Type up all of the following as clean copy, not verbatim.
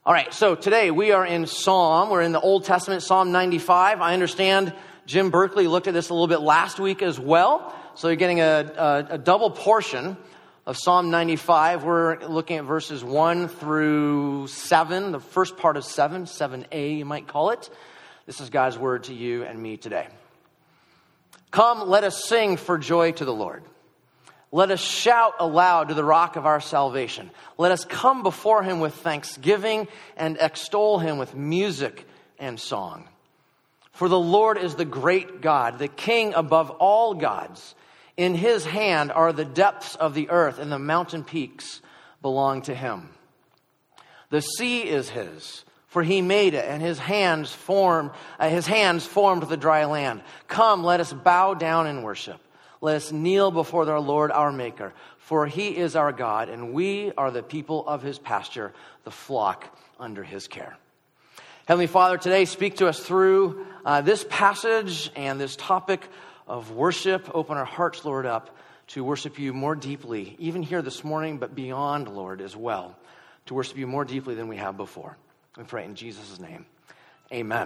All right, so today we are in We're in the Old Testament, Psalm 95. I understand Jim Berkeley looked at this a little bit last week as well. So you're getting a double portion of Psalm 95. We're looking at verses 1 through 7, the first part of 7a you might call it. This is God's word to you and me today. Come, let us sing for joy to the Lord. Let us shout aloud to the rock of our salvation. Let us come before him with thanksgiving and extol him with music and song. For the Lord is the great God, the King above all gods. In his hand are the depths of the earth, and the mountain peaks belong to him. The sea is his, for he made it, and his hands formed the dry land. Come, let us bow down and worship. Let us kneel before our Lord, our Maker, for he is our God, and we are the people of his pasture, the flock under his care. Heavenly Father, today speak to us through this passage and this topic of worship. Open our hearts, Lord, up to worship you more deeply, even here this morning, but beyond, Lord, as well, to worship you more deeply than we have before. We pray in Jesus' name. Amen.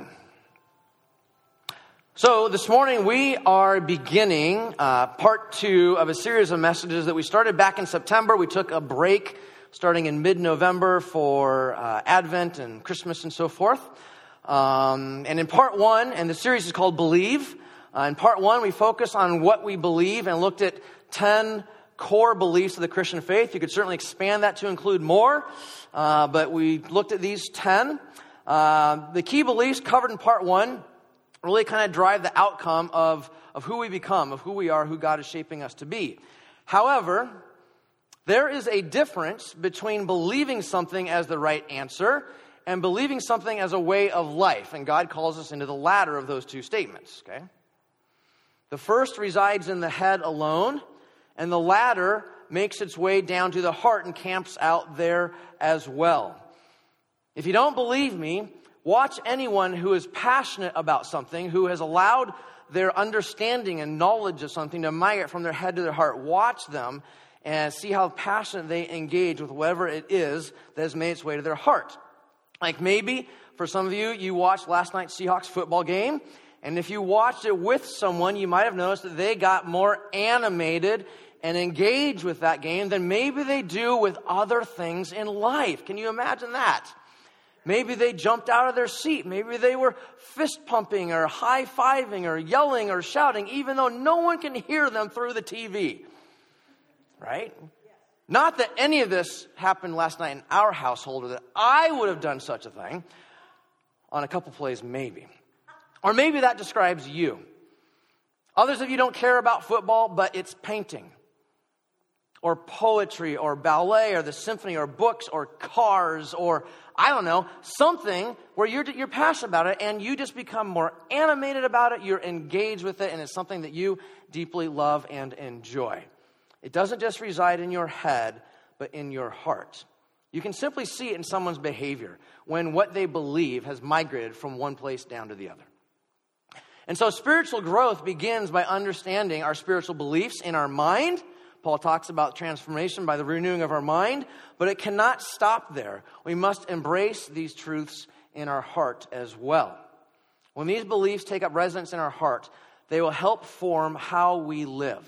So this morning we are beginning part 2 of a series of messages that we started back in September. We took a break starting in mid-November for Advent and Christmas and so forth. And in part 1, and the series is called Believe. In part 1 we focus on what we believe and looked at 10 core beliefs of the Christian faith. You could certainly expand that to include more, but we looked at these 10. The key beliefs covered in part 1 really kind of drive the outcome of who we become, of who we are, who God is shaping us to be. However, there is a difference between believing something as the right answer and believing something as a way of life. And God calls us into the latter of those two statements, okay? The first resides in the head alone, and the latter makes its way down to the heart and camps out there as well. If you don't believe me, watch anyone who is passionate about something, who has allowed their understanding and knowledge of something to migrate from their head to their heart. Watch them and see how passionate they engage with whatever it is that has made its way to their heart. Like maybe, for some of you, you watched last night's Seahawks football game, and if you watched it with someone, you might have noticed that they got more animated and engaged with that game than maybe they do with other things in life. Can you imagine that? Maybe they jumped out of their seat. Maybe they were fist pumping or high-fiving or yelling or shouting, even though no one can hear them through the TV. Right? Not that any of this happened last night in our household, or that I would have done such a thing. On a couple plays, maybe. Or maybe that describes you. Others of you don't care about football, but it's painting, or poetry, or ballet, or the symphony, or books, or cars, or I don't know, something where you're passionate about it and you just become more animated about it, you're engaged with it, and it's something that you deeply love and enjoy. It doesn't just reside in your head, but in your heart. You can simply see it in someone's behavior when what they believe has migrated from one place down to the other. And so spiritual growth begins by understanding our spiritual beliefs in our mind. Paul talks about transformation by the renewing of our mind, but it cannot stop there. We must embrace these truths in our heart as well. When these beliefs take up residence in our heart, they will help form how we live.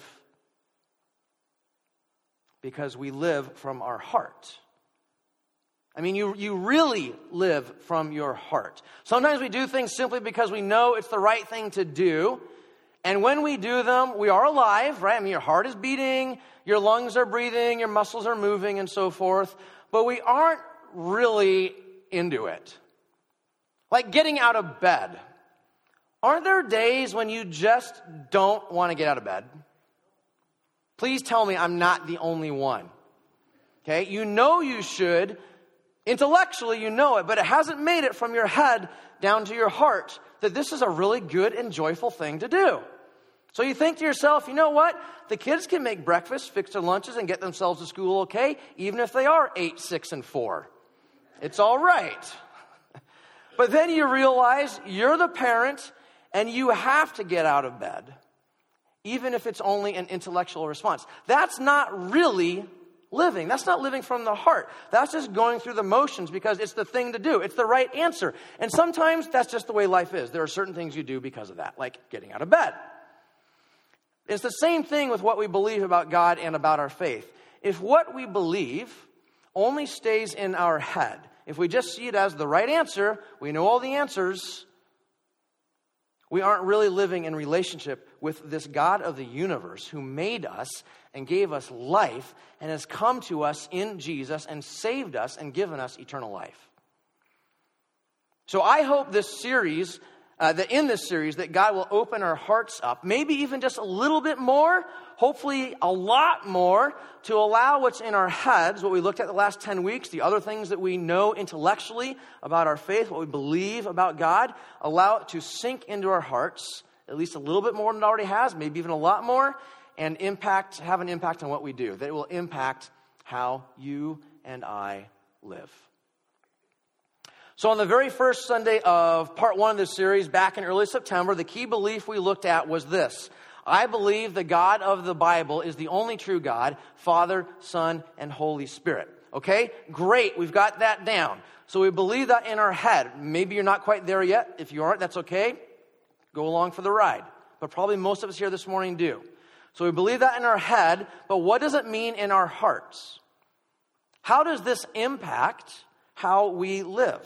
Because we live from our heart. I mean, you really live from your heart. Sometimes we do things simply because we know it's the right thing to do. And when we do them, we are alive, right? I mean, your heart is beating, your lungs are breathing, your muscles are moving, and so forth. But we aren't really into it. Like getting out of bed. Aren't there days when you just don't want to get out of bed? Please tell me I'm not the only one. Okay? You know you should. Intellectually, you know it, but it hasn't made it from your head down to your heart that this is a really good and joyful thing to do. So you think to yourself, you know what? The kids can make breakfast, fix their lunches, and get themselves to school okay, even if they are 8, 6, and 4. It's all right. But then you realize you're the parent, and you have to get out of bed, even if it's only an intellectual response. That's not really living. That's not living from the heart. That's just going through the motions because it's the thing to do. It's the right answer. And sometimes that's just the way life is. There are certain things you do because of that, like getting out of bed. It's the same thing with what we believe about God and about our faith. If what we believe only stays in our head, if we just see it as the right answer, we know all the answers, we aren't really living in relationship with this God of the universe who made us and gave us life and has come to us in Jesus and saved us and given us eternal life. So I hope this series, that God will open our hearts up, maybe even just a little bit more, hopefully a lot more, to allow what's in our heads, what we looked at the last 10 weeks, the other things that we know intellectually about our faith, what we believe about God, allow it to sink into our hearts, at least a little bit more than it already has, maybe even a lot more, and have an impact on what we do. That it will impact how you and I live. So on the very first Sunday of part 1 of this series, back in early September, the key belief we looked at was this: I believe the God of the Bible is the only true God, Father, Son, and Holy Spirit. Okay? Great, we've got that down. So we believe that in our head. Maybe you're not quite there yet. If you aren't, that's okay. Go along for the ride. But probably most of us here this morning do. So we believe that in our head, but what does it mean in our hearts? How does this impact how we live?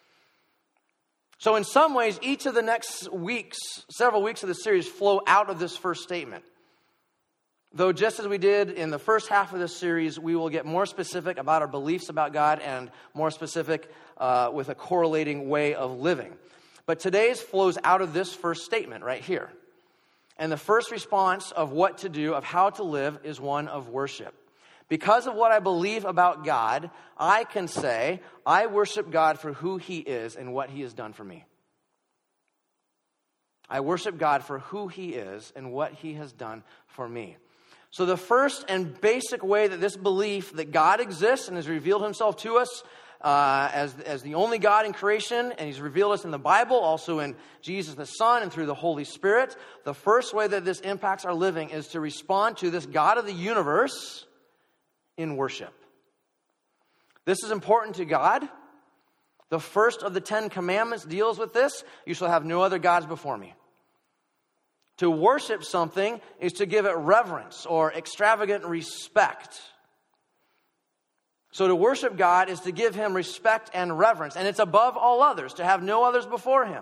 So in some ways, each of the next weeks, several weeks of the series flow out of this first statement. Though just as we did in the first half of this series, we will get more specific about our beliefs about God and more specific with a correlating way of living. But today's flows out of this first statement right here. And the first response of what to do, of how to live, is one of worship. Because of what I believe about God, I can say, I worship God for who He is and what He has done for me. I worship God for who He is and what He has done for me. So the first and basic way that this belief that God exists and has revealed Himself to us as the only God in creation, and He's revealed us in the Bible, also in Jesus the Son and through the Holy Spirit, the first way that this impacts our living is to respond to this God of the universe in worship. This is important to God. The first of the 10 commandments deals with this. You shall have no other gods before me. To worship something is to give it reverence or extravagant respect. So to worship God is to give Him respect and reverence. And it's above all others, to have no others before Him.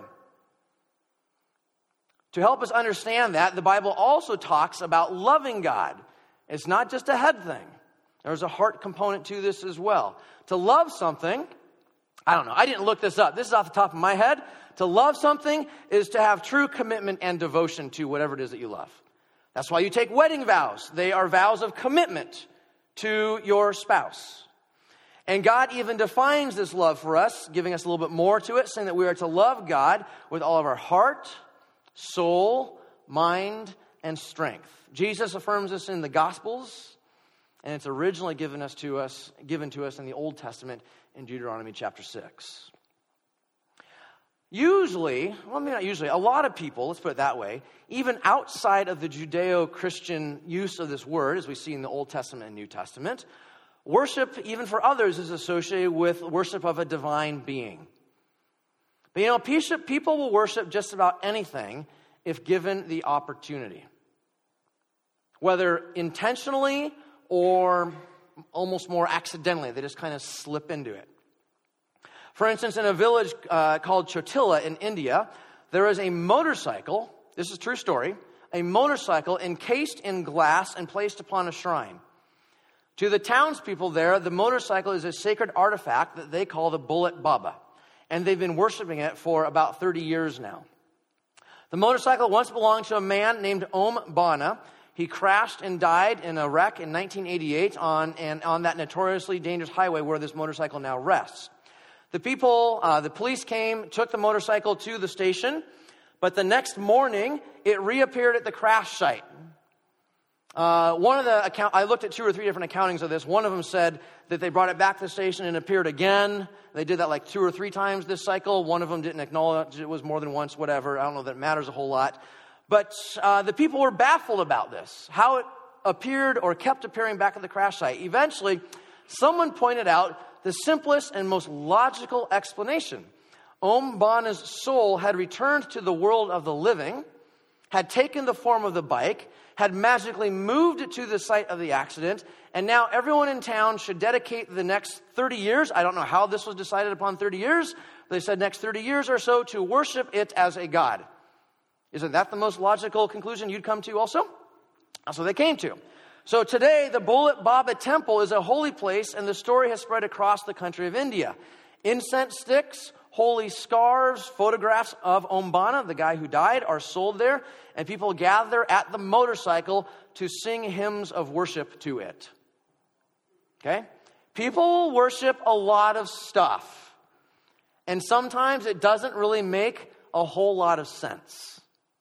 To help us understand that, the Bible also talks about loving God. It's not just a head thing. There's a heart component to this as well. To love something, I don't know, I didn't look this up. This is off the top of my head. To love something is to have true commitment and devotion to whatever it is that you love. That's why you take wedding vows. They are vows of commitment to your spouse. And God even defines this love for us, giving us a little bit more to it, saying that we are to love God with all of our heart, soul, mind, and strength. Jesus affirms this in the Gospels. And it's originally given to us in the Old Testament in Deuteronomy chapter 6. Usually, well, maybe not usually, a lot of people, let's put it that way, even outside of the Judeo-Christian use of this word, as we see in the Old Testament and New Testament, worship, even for others, is associated with worship of a divine being. But people will worship just about anything if given the opportunity. Whether intentionally or almost more accidentally. They just kind of slip into it. For instance, in a village called Chotila in India, there is a motorcycle, this is a true story, a motorcycle encased in glass and placed upon a shrine. To the townspeople there, the motorcycle is a sacred artifact that they call the Bullet Baba. And they've been worshiping it for about 30 years now. The motorcycle once belonged to a man named Om Bana. He crashed and died in a wreck in 1988 on that notoriously dangerous highway where this motorcycle now rests. The police came, took the motorcycle to the station, but the next morning it reappeared at the crash site. I looked at 2 or 3 different accountings of this. One of them said that they brought it back to the station and it appeared again. They did that like 2 or 3 times this cycle. One of them didn't acknowledge it was more than once, whatever. I don't know that it matters a whole lot. But the people were baffled about this, how it appeared or kept appearing back at the crash site. Eventually, someone pointed out the simplest and most logical explanation. Om Bana's soul had returned to the world of the living, had taken the form of the bike, had magically moved it to the site of the accident, and now everyone in town should dedicate the next 30 years, I don't know how this was decided upon 30 years, but they said next 30 years or so, to worship it as a god. Isn't that the most logical conclusion you'd come to also? That's what they came to. So today, the Bholat Baba temple is a holy place, and the story has spread across the country of India. Incense sticks, holy scarves, photographs of Om Bana, the guy who died, are sold there, and people gather at the motorcycle to sing hymns of worship to it. Okay? People worship a lot of stuff, and sometimes it doesn't really make a whole lot of sense.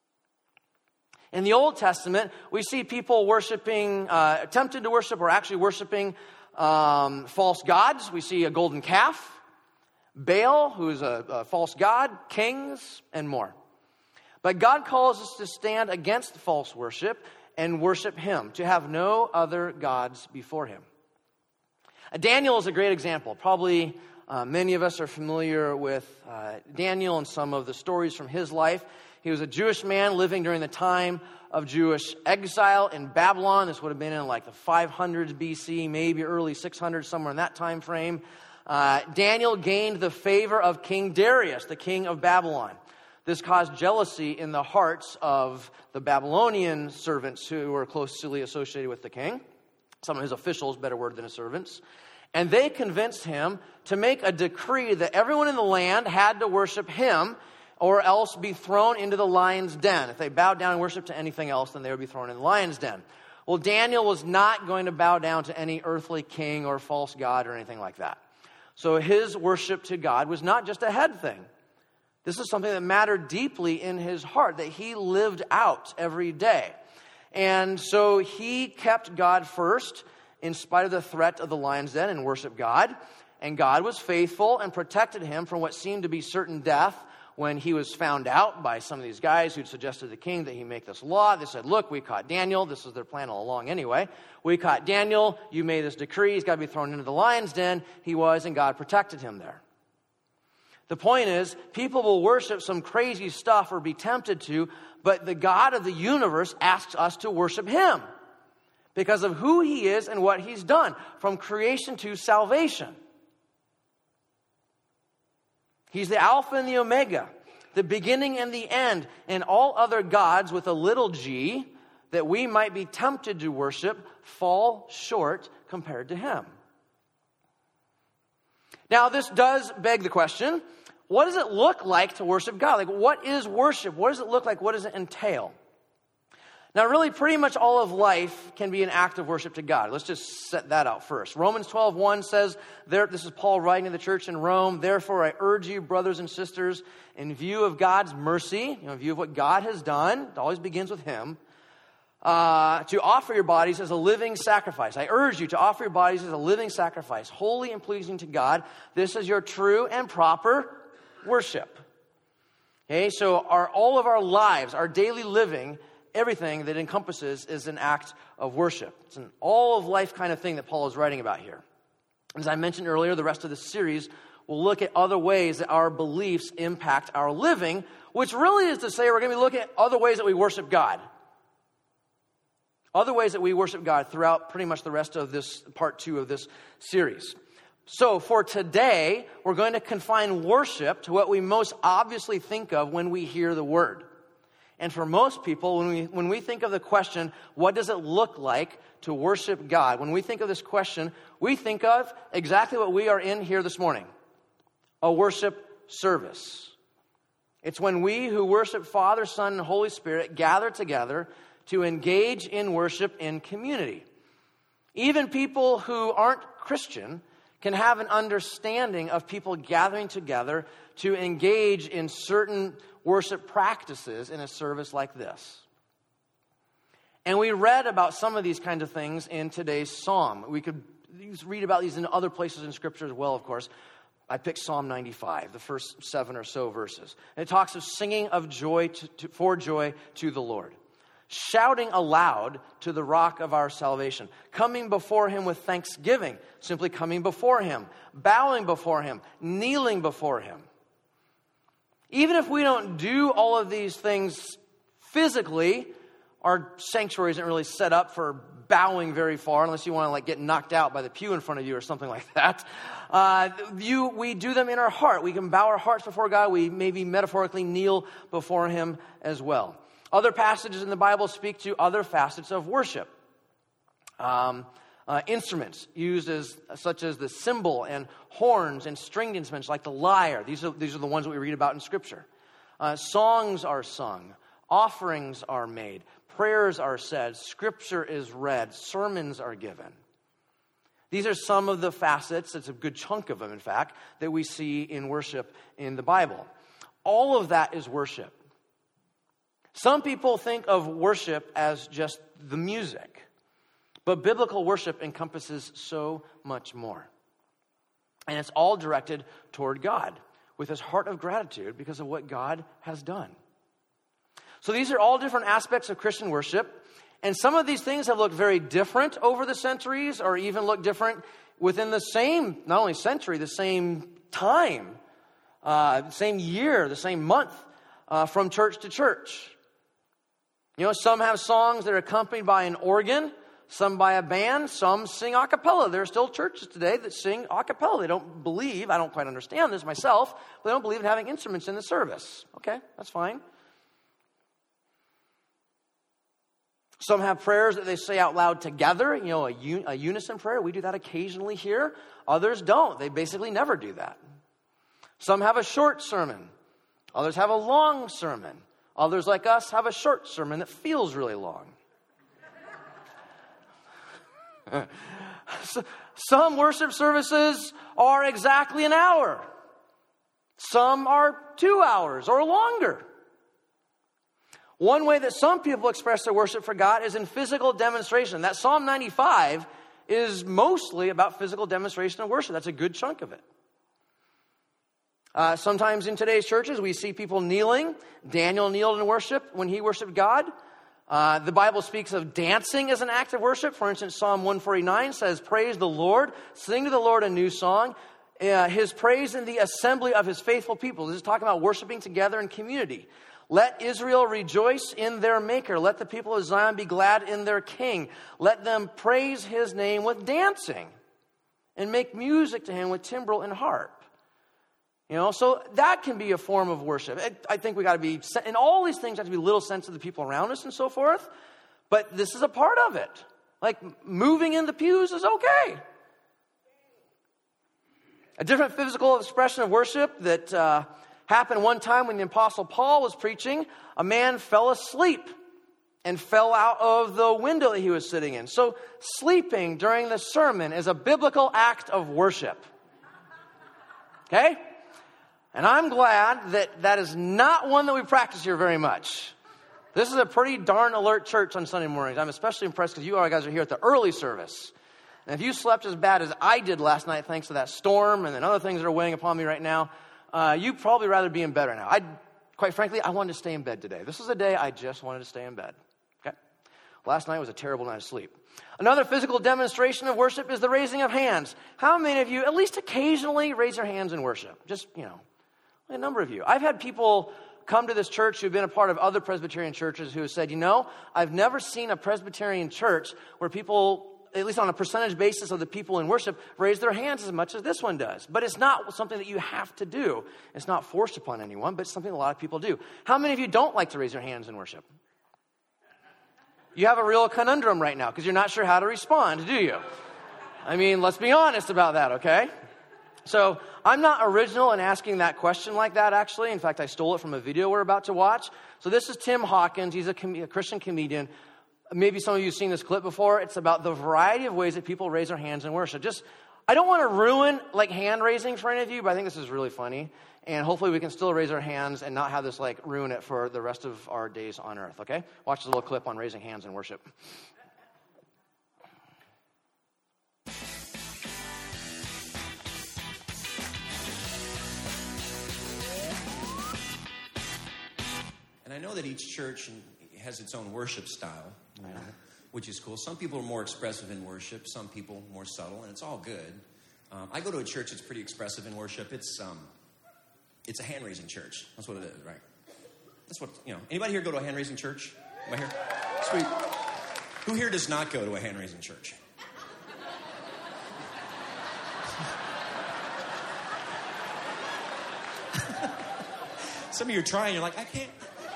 In the Old Testament, we see people worshiping, attempted to worship or actually worshiping false gods. We see a golden calf, Baal, who is a false god, kings, and more. But God calls us to stand against false worship and worship Him, to have no other gods before Him. Daniel is a great example. Probably many of us are familiar with Daniel and some of the stories from his life. He was a Jewish man living during the time of Jewish exile in Babylon. This would have been in like the 500s BC, maybe early 600s, somewhere in that time frame. Daniel gained the favor of King Darius, the king of Babylon. This caused jealousy in the hearts of the Babylonian servants who were closely associated with the king. Some of his officials, better word than his servants. And they convinced him to make a decree that everyone in the land had to worship him or else be thrown into the lion's den. If they bowed down and worshiped to anything else, then they would be thrown in the lion's den. Well, Daniel was not going to bow down to any earthly king or false god or anything like that. So his worship to God was not just a head thing. This is something that mattered deeply in his heart, that he lived out every day. And so he kept God first in spite of the threat of the lion's den and worshiped God. And God was faithful and protected him from what seemed to be certain death when he was found out by some of these guys who'd suggested to the king that he make this law. They said, look, we caught Daniel. This was their plan all along anyway. We caught Daniel. You made this decree. He's got to be thrown into the lion's den. He was, and God protected him there. The point is, people will worship some crazy stuff or be tempted to, but the God of the universe asks us to worship him because of who he is and what he's done, from creation to salvation. He's the Alpha and the Omega, the beginning and the end, and all other gods with a little g that we might be tempted to worship fall short compared to him. Now, this does beg the question, what does it look like to worship God? Like, what is worship? What does it look like? What does it entail? Now, really, pretty much all of life can be an act of worship to God. Let's just set that out first. Romans 12:1 says, this is Paul writing to the church in Rome, therefore I urge you, brothers and sisters, in view of God's mercy, in view of what God has done, it always begins with him, to offer your bodies as a living sacrifice. I urge you to offer your bodies as a living sacrifice, holy and pleasing to God. This is your true and proper worship. Okay, so all of our lives, our daily living, everything that encompasses is an act of worship. It's an all-of-life kind of thing that Paul is writing about here. As I mentioned earlier, the rest of this series will look at other ways that our beliefs impact our living, which really is to say we're going to be looking at other ways that we worship God. Other ways that we worship God throughout pretty much the rest of this part 2 of this series. So for today, we're going to confine worship to what we most obviously think of when we hear the word. And for most people, when we think of the question, what does it look like to worship God? When we think of this question, we think of exactly what we are in here this morning, a worship service. It's when we who worship Father, Son, and Holy Spirit gather together to engage in worship in community. Even people who aren't Christian can have an understanding of people gathering together to engage in certain worship practices in a service like this. And we read about some of these kinds of things in today's psalm. We could read about these in other places in Scripture as well, of course. I picked Psalm 95, the first 7 or so verses. And it talks of singing of joy for joy to the Lord. shouting aloud to the rock of our salvation, coming before him with thanksgiving, simply coming before him, bowing before him, kneeling before him. Even if we don't do all of these things physically, our sanctuary isn't really set up for bowing very far, unless you want to like get knocked out by the pew in front of you or something like that. We do them in our heart. We can bow our hearts before God. We maybe metaphorically kneel before him as well. Other passages in the Bible speak to other facets of worship. Instruments used such as the cymbal and horns and stringed instruments like the lyre. These are the ones that we read about in Scripture. Songs are sung. Offerings are made. Prayers are said. Scripture is read. Sermons are given. These are some of the facets, it's a good chunk of them, in fact, that we see in worship in the Bible. All of that is worship. Some people think of worship as just the music, but biblical worship encompasses so much more. And it's all directed toward God with his heart of gratitude because of what God has done. So these are all different aspects of Christian worship. And some of these things have looked very different over the centuries, or even look different within the same, not only century, the same time, same year, the same month, from church to church. You know, some have songs that are accompanied by an organ, some by a band, some sing a cappella. There are still churches today that sing a cappella. They don't believe, I don't quite understand this myself, but they don't believe in having instruments in the service. Okay, that's fine. Some have prayers that they say out loud together, you know, a unison prayer. We do that occasionally here. Others don't. They basically never do that. Some have a short sermon. Others have a long sermon. Others, like us, have a short sermon that feels really long. Some worship services are exactly an hour. Some are 2 hours or longer. One way that some people express their worship for God is in physical demonstration. That Psalm 95 is mostly about physical demonstration of worship. That's a good chunk of it. Sometimes in today's churches, we see people kneeling. Daniel kneeled in worship when he worshiped God. The Bible speaks of dancing as an act of worship. For instance, Psalm 149 says, "Praise the Lord, sing to the Lord a new song, his praise in the assembly of his faithful people." This is talking about worshiping together in community. "Let Israel rejoice in their Maker. Let the people of Zion be glad in their King. Let them praise his name with dancing and make music to him with timbrel and harp." You know, so that can be a form of worship. I think we got to be, and all these things have to be little sense of the people around us and so forth. But this is a part of it. Like moving in the pews is okay. A different physical expression of worship that happened one time when the Apostle Paul was preaching. A man fell asleep and fell out of the window that he was sitting in. So sleeping during the sermon is a biblical act of worship. Okay? And I'm glad that that is not one that we practice here very much. This is a pretty darn alert church on Sunday mornings. I'm especially impressed because you guys are here at the early service. And if you slept as bad as I did last night thanks to that storm and then other things that are weighing upon me right now, you'd probably rather be in bed right now. Quite frankly, I wanted to stay in bed today. This was a day I just wanted to stay in bed. Okay? Last night was a terrible night of sleep. Another physical demonstration of worship is the raising of hands. How many of you, at least occasionally, raise your hands in worship? Just, you know, a number of you. I've had people come to this church who've been a part of other Presbyterian churches who have said, you know, I've never seen a Presbyterian church where people, at least on a percentage basis of the people in worship, raise their hands as much as this one does. But it's not something that you have to do. It's not forced upon anyone, but it's something a lot of people do. How many of you don't like to raise your hands in worship? You have a real conundrum right now because you're not sure how to respond, do you? I mean, let's be honest about that, okay? So I'm not original in asking that question like that, actually. In fact, I stole it from a video we're about to watch. So this is Tim Hawkins. He's a Christian comedian. Maybe some of you have seen this clip before. It's about the variety of ways that people raise their hands in worship. I don't want to ruin like hand raising for any of you, but I think this is really funny. And hopefully we can still raise our hands and not have this like ruin it for the rest of our days on earth, okay? Watch this little clip on raising hands in worship. And I know that each church has its own worship style, which is cool. Some people are more expressive in worship, some people more subtle, and it's all good. I go to a church that's pretty expressive in worship. It's a hand-raising church. That's what it is, right? That's what, Anybody here go to a hand-raising church? Am I here? Sweet. Who here does not go to a hand-raising church? Some of you are trying, you're like, I can't.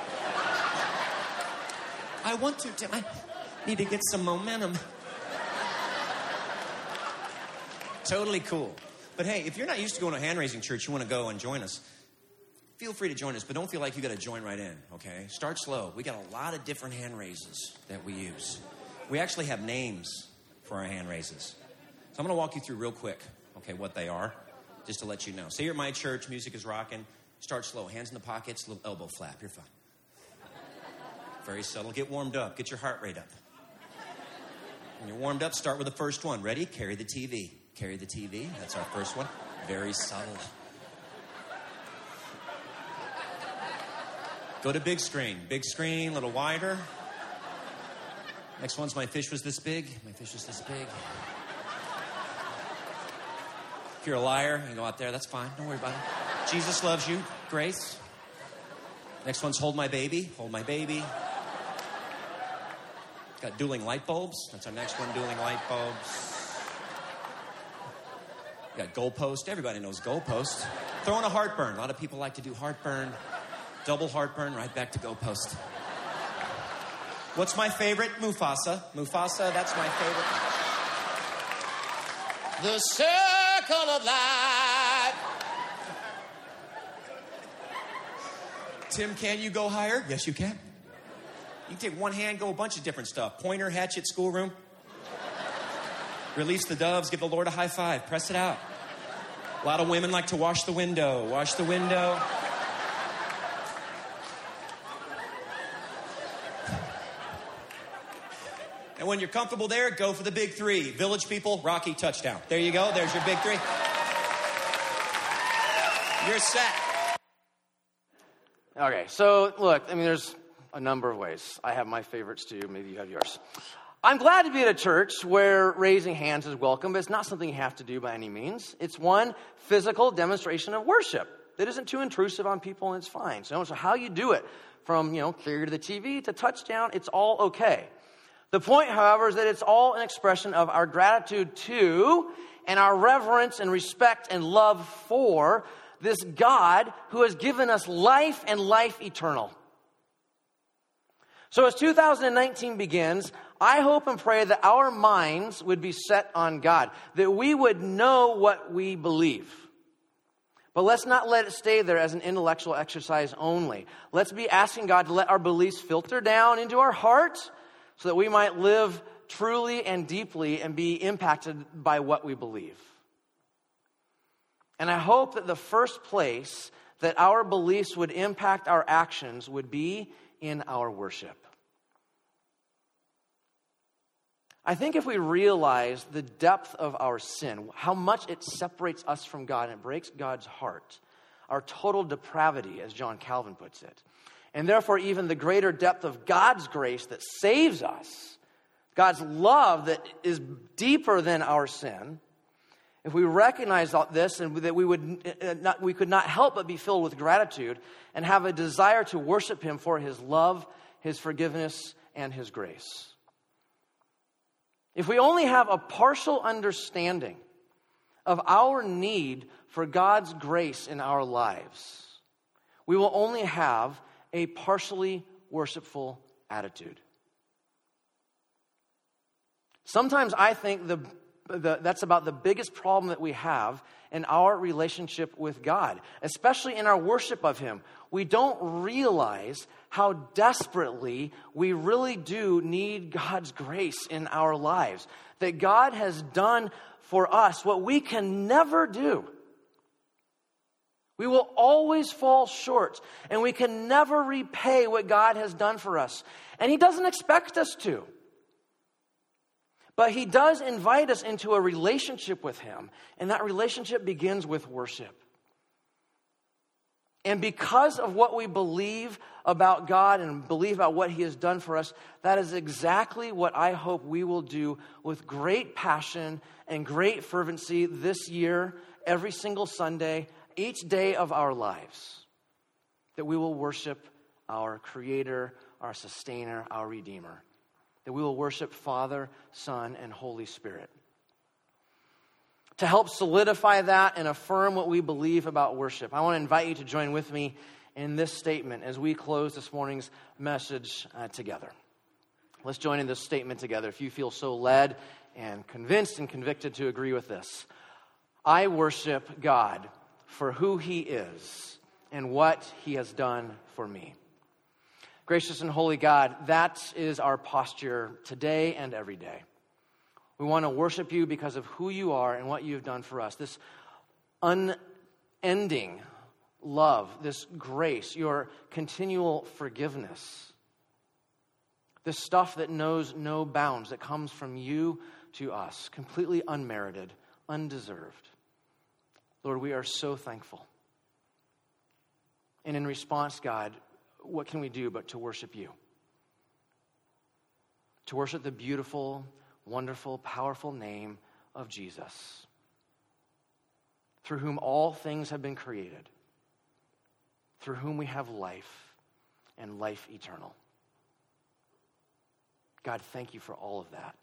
I want to, Tim. I need to get some momentum. Totally cool. But hey, if you're not used to going to a hand-raising church, you want to go and join us, feel free to join us, but don't feel like you got to join right in, okay? Start slow. We got a lot of different hand raises that we use. We actually have names for our hand raises. So I'm going to walk you through real quick, okay, what they are, just to let you know. Say you're at my church, music is rocking. Start slow. Hands in the pockets, little elbow flap. You're fine. Very subtle. Get warmed up. Get your heart rate up. When you're warmed up, start with the first one. Ready? Carry the TV. Carry the TV. That's our first one. Very subtle. Go to big screen. Big screen, a little wider. Next one's My Fish Was This Big. My fish was this big. If you're a liar, you can go out there. That's fine. Don't worry about it. Jesus loves you. Grace. Next one's Hold My Baby. Hold My Baby. Got dueling light bulbs. That's our next one, dueling light bulbs. Got goalpost. Everybody knows goalpost. Throwing a heartburn. A lot of people like to do heartburn. Double heartburn, right back to goalpost. What's my favorite? Mufasa. Mufasa, that's my favorite. The circle of life. Tim, can you go higher? Yes, you can. You can take one hand, go a bunch of different stuff. Pointer, hatchet, schoolroom. Release the doves, give the Lord a high five, press it out. A lot of women like to wash the window. Wash the window. And when you're comfortable there, go for the big three. Village people, Rocky, touchdown. There you go. There's your big three. You're set. Okay, so look, there's a number of ways. I have my favorites too. Maybe you have yours. I'm glad to be at a church where raising hands is welcome, but it's not something you have to do by any means. It's one physical demonstration of worship that isn't too intrusive on people, and it's fine. So how you do it, from clear to the TV to touchdown, it's all okay. The point, however, is that it's all an expression of our gratitude to and our reverence and respect and love for this God who has given us life and life eternal. So as 2019 begins, I hope and pray that our minds would be set on God, that we would know what we believe. But let's not let it stay there as an intellectual exercise only. Let's be asking God to let our beliefs filter down into our hearts so that we might live truly and deeply and be impacted by what we believe. And I hope that the first place that our beliefs would impact our actions would be in our worship. I think if we realize the depth of our sin, how much it separates us from God and it breaks God's heart, our total depravity, as John Calvin puts it, and therefore even the greater depth of God's grace that saves us, God's love that is deeper than our sin, if we recognize this and that we could not help but be filled with gratitude and have a desire to worship Him for His love, His forgiveness, and His grace. If we only have a partial understanding of our need for God's grace in our lives, we will only have a partially worshipful attitude. Sometimes I think that's about the biggest problem that we have in our relationship with God, especially in our worship of Him. We don't realize how desperately we really do need God's grace in our lives. That God has done for us what we can never do. We will always fall short, and we can never repay what God has done for us. And He doesn't expect us to. But He does invite us into a relationship with Him, and that relationship begins with worship. And because of what we believe about God and believe about what he has done for us, that is exactly what I hope we will do with great passion and great fervency this year, every single Sunday, each day of our lives. That we will worship our Creator, our Sustainer, our Redeemer. That we will worship Father, Son, and Holy Spirit. To help solidify that and affirm what we believe about worship, I want to invite you to join with me in this statement as we close this morning's message together. Let's join in this statement together if you feel so led and convinced and convicted to agree with this. I worship God for who he is and what he has done for me. Gracious and holy God, that is our posture today and every day. We want to worship you because of who you are and what you've done for us. This unending love, this grace, your continual forgiveness. This stuff that knows no bounds, that comes from you to us, completely unmerited, undeserved. Lord, we are so thankful. And in response, God, what can we do but to worship you? To worship the beautiful, wonderful, powerful name of Jesus, through whom all things have been created, through whom we have life and life eternal. God, thank you for all of that.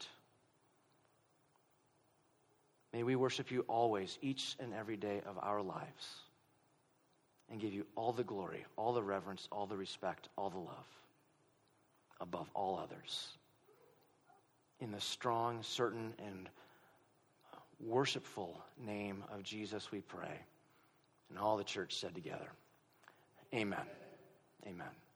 May we worship you always, each and every day of our lives, and give you all the glory, all the reverence, all the respect, all the love, above all others. In the strong, certain, and worshipful name of Jesus we pray. And all the church said together, amen. Amen.